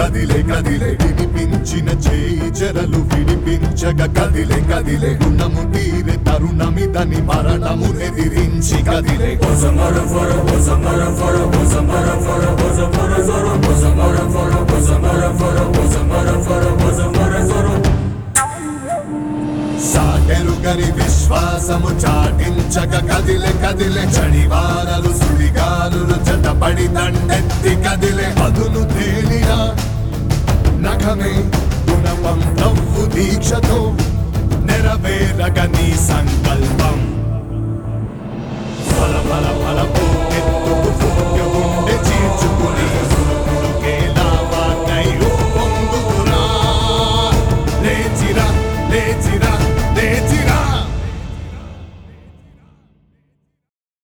కదిలే కదిలే విడిపించిన చేయి చెరలు విడిపించగ కదిలే కదిలే రుణము తీరే తరుణమిదని మరణము ఎదిరించి కదిలే సాగెరుగని విశ్వాసము చాటించక కదిలే కదిలే చడివారలు సుడిగాలులు జతపడి దండెత్తి కదిలే అదును తేలిన నఖమే గుణపం నవ్వు దీక్షతో నెరవేరగ నీ సంకల్పం ఫల ఫల ఫల